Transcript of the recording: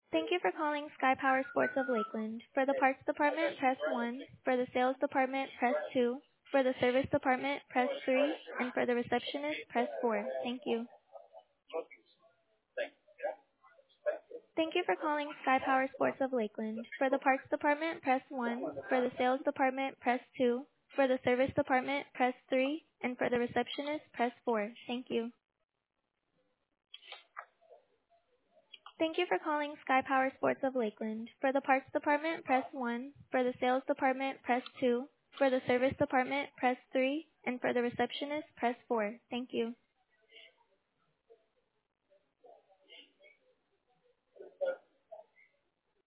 Thank you for calling Sky Power Sports of Lakeland. For the parts department, press 1. For the sales department, press 2. For the service department, press 3. And for the receptionist, press 4. Thank you. Thank you for calling Sky Power Sports of Lakeland. For the parts department, press 1. For the sales department, press 2. For the service department, press 3. And for the receptionist, press 4. Thank you. Thank you for calling Sky Power Sports of Lakeland. For the parts department, press 1. For the sales department, press 2. For the service department, press 3. And for the receptionist, press 4. Thank you.